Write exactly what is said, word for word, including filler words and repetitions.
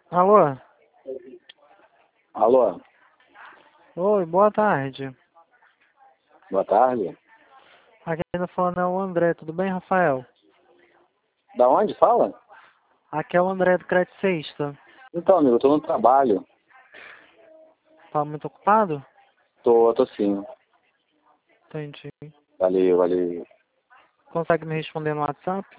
Alô? Alô, Oi, boa tarde. boa tarde. Aqui ainda falando é o André, tudo bem, Rafael? Da onde fala? Aqui é o André do Creticista. Então, amigo, eu tô no trabalho. Tá muito ocupado? Tô, tô sim. Entendi. Valeu, valeu. Consegue me responder no WhatsApp?